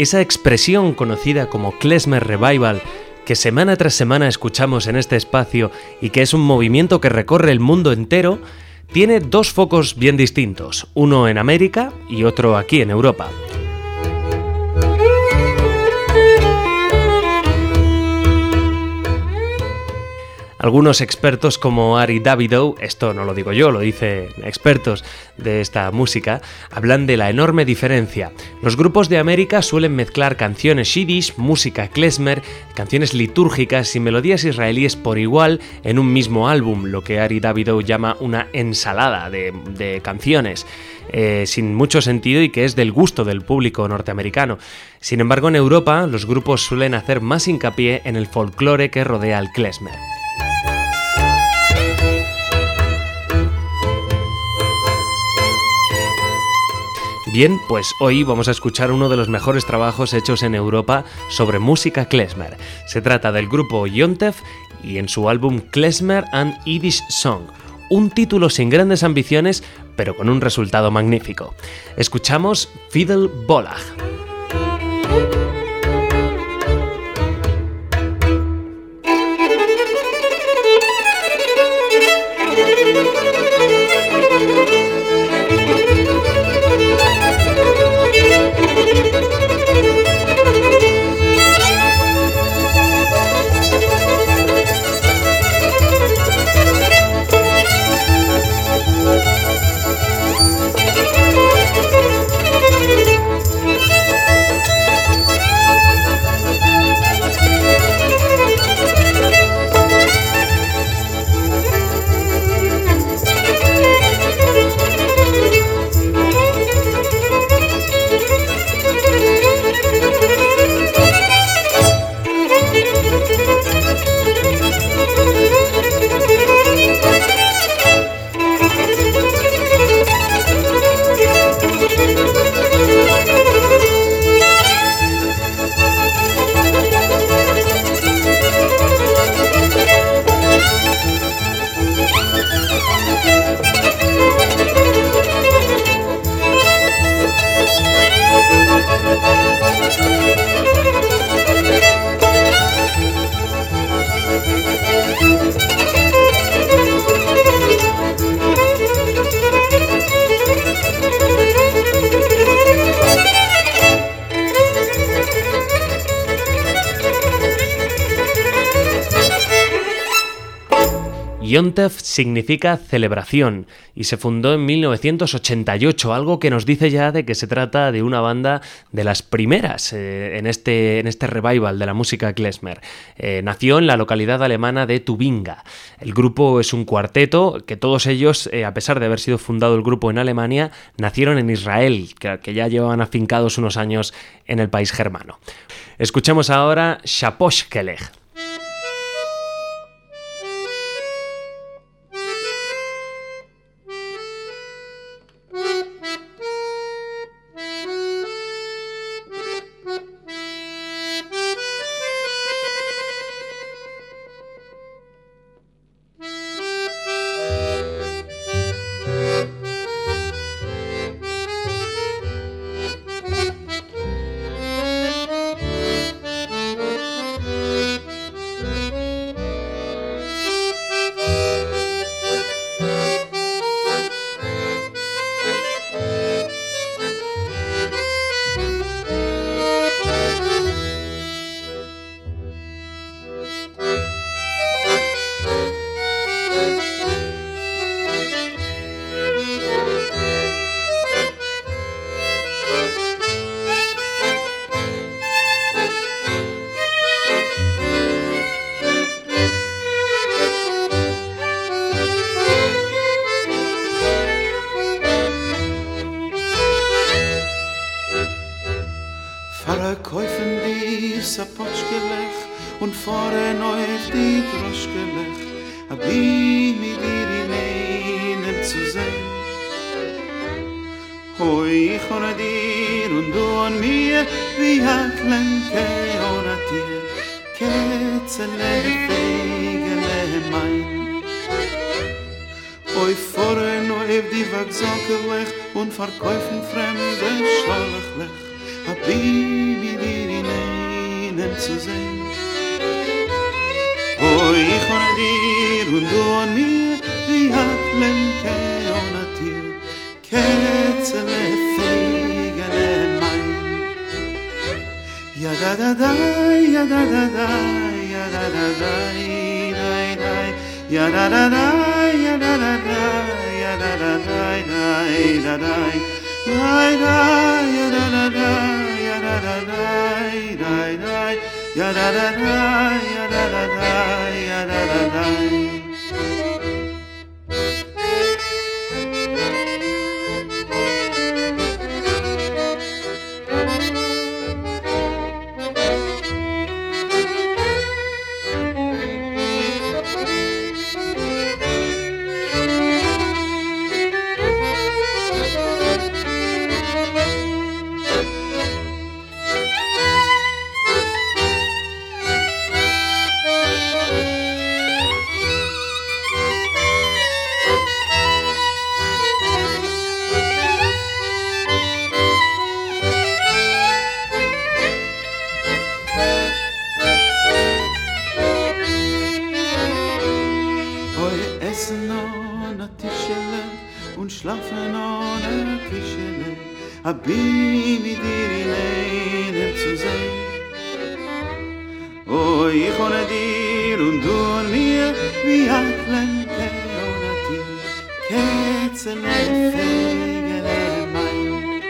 Esa expresión conocida como Klezmer Revival, que semana tras semana escuchamos en este espacio y que es un movimiento que recorre el mundo entero, tiene dos focos bien distintos, uno en América y otro aquí en Europa. Algunos expertos como Ari Davidow, esto no lo digo yo, lo dicen expertos de esta música, hablan de la enorme diferencia. Los grupos de América suelen mezclar canciones yiddish, música klezmer, canciones litúrgicas y melodías israelíes por igual en un mismo álbum, lo que Ari Davidow llama una ensalada de canciones, sin mucho sentido y que es del gusto del público norteamericano. Sin embargo, en Europa los grupos suelen hacer más hincapié en el folclore que rodea al klezmer. Bien, pues hoy vamos a escuchar uno de los mejores trabajos hechos en Europa sobre música klezmer. Se trata del grupo Yontef y en su álbum Klezmer and Yiddish Song, un título sin grandes ambiciones, pero con un resultado magnífico. Escuchamos Fiddle Bolach. Yontef significa celebración y se fundó en 1988, algo que nos dice ya de que se trata de una banda de las primeras en este revival de la música klezmer. Nació en la localidad alemana de Tubinga. El grupo es un cuarteto que todos ellos, a pesar de haber sido fundado el grupo en Alemania, nacieron en Israel, que ya llevaban afincados unos años en el país germano. Escuchamos ahora Shaposhkelech. Verkäufen die Sapotschkelech und fahren auf die Droschkelech, hab ich mit dir in einem zu sein. Hoi ich ohne dir und du an mir, wie ein Klenke ohne dir, Ketzele, Fegele, mein. Hoi fahren auf die Wachsackelech und verkäufen fremde Schallechlech, Habibi dir in einem zu sehen. Oh, ich an dir und du an mir, wie Haklem keonatir, Ketzele fegele mein. Ya da da da, ya da da da, ya da da da, dai dai, ya da da da, ya da da da, ya da da da, dai da dai, dai dai, ya da da da, ya da da da, dai dai, ya da da da, ya da da da, ya da da da. Schlafen ohne Kischele, Habibi dir in einem zu sehen. Oh, ich ohne dir und du an mir, wie Haklem keonatir, Ketzele fegele mein.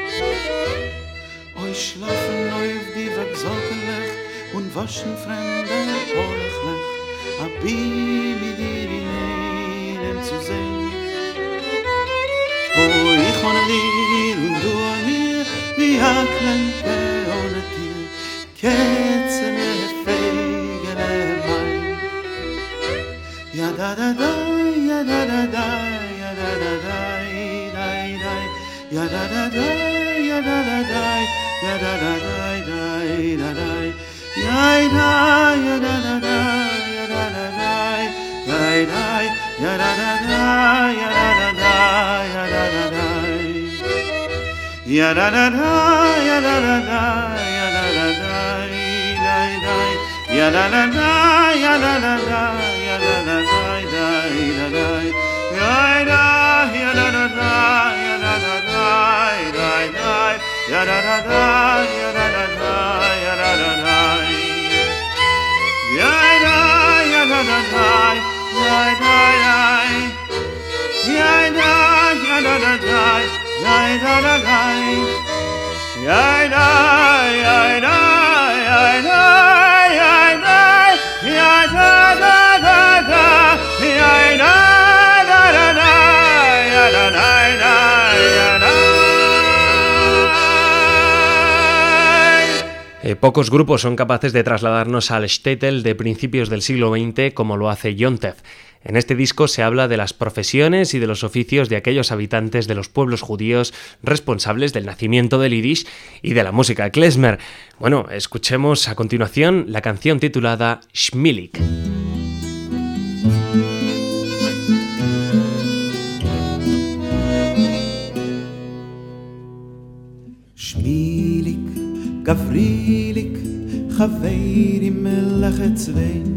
Oh, ich schlafen auf die Wegsorgelech und waschen fremde Polchlech, Habibi dir in einem zu sehen. Oh, ich ohne dir und du an mir, wie Haklem keonatir, Ketzele fegele mein. Ya da da da, ya da da da, ya da da da, dai dai, ya da da da, ya da da da, ya da da da, dai da dai, ya da ya da da da, ya da da da, dai dai, ya da da da, ya da da da, ya da da da, ya da da da, ya da da da, ya da da da, dai dai, ya da da da, ya da da da, ya da da da, dai da dai, ya da ya da da da, ya da da da, dai dai, ya da da da, ya da da da, ya da da da, ya da ya da da da, ya da dai, ya da ya da da da, ya da da da, ya da ya da ya da. Pocos grupos son capaces de trasladarnos al shtetl de principios del siglo XX como lo hace Yontef. En este disco se habla de las profesiones y de los oficios de aquellos habitantes de los pueblos judíos responsables del nacimiento del Yiddish y de la música klezmer. Bueno, escuchemos a continuación la canción titulada Shmilik. Shmilik, Gavrilik, Chaveirim Melachet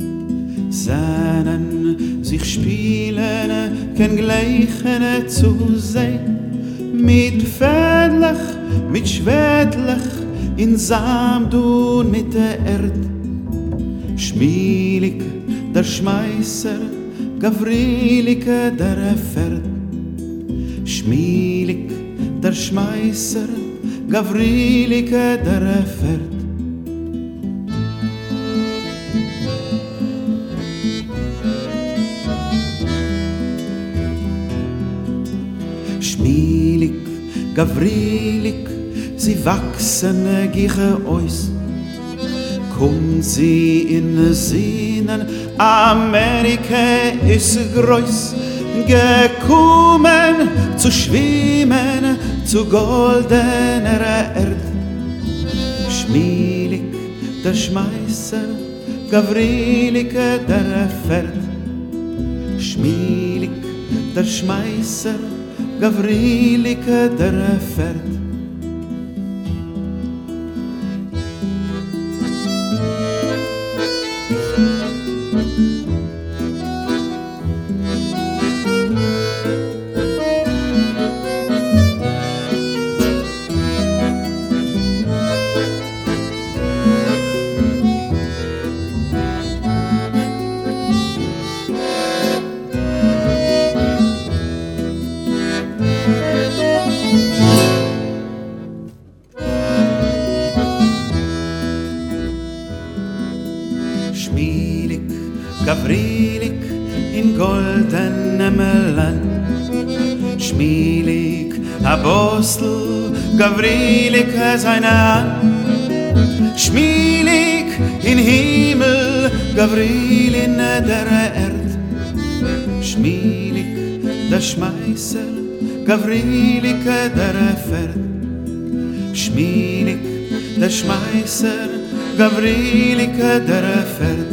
Zahnen sich spielen, kein Gleichen zu sehen. Mit Fädlech, mit Schwedlech, in Samdun mit der Erd. Schmielig, der Schmeißer, Gavrilik, der Pferd. Schmielig, der Schmeißer, Gavrilik, der Pferd. Schmielig, Gavrilik, sie wachsen giche aus. Kommt sie in Sinnen, Amerika ist groß. Gekommen zu schwimmen, zu goldener Erd. Schmielig, der Schmeißer, Gavrilik, der Pferd. Schmielig, der Schmeißer, Gavrilik, der Pferd. Schmielig in goldenem Land, schmielig Apostel, Gavrilik seine Hand, schmielig in Himmel, Gavril in der Erd, schmielig der Schmeißer, Gavrilik der Pferd, schmielig der Schmeißer, Gavrilik der Pferd.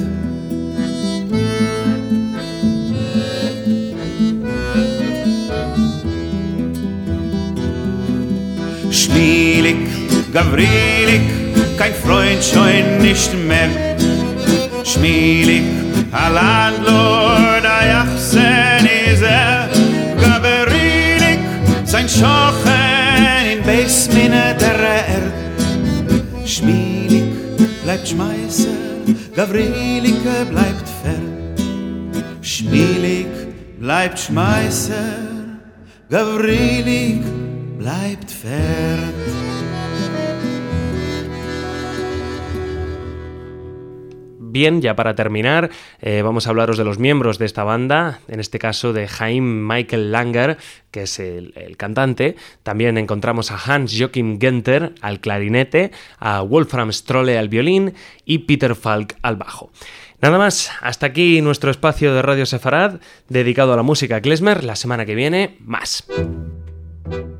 Schmielig, Gavrilik, kein Freund schon nicht mehr. Schmielig, a Landlord, a Jachsen ist Gavrilik, sein Schochen in Beismine der Erd. Schmielig, bleibt Schmeißer, Gavrilik bleibt Pferd. Schmielig, bleibt Schmeißer, Gavrilik bleibt Pferd. Bien, ya para terminar, vamos a hablaros de los miembros de esta banda, en este caso de Chaim Michael Langer, que es el cantante. También encontramos a Hans-Joachim Genter al clarinete, a Wolfram Strolle al violín y Peter Falk al bajo. Nada más, hasta aquí nuestro espacio de Radio Sefarad dedicado a la música klezmer. La semana que viene, más.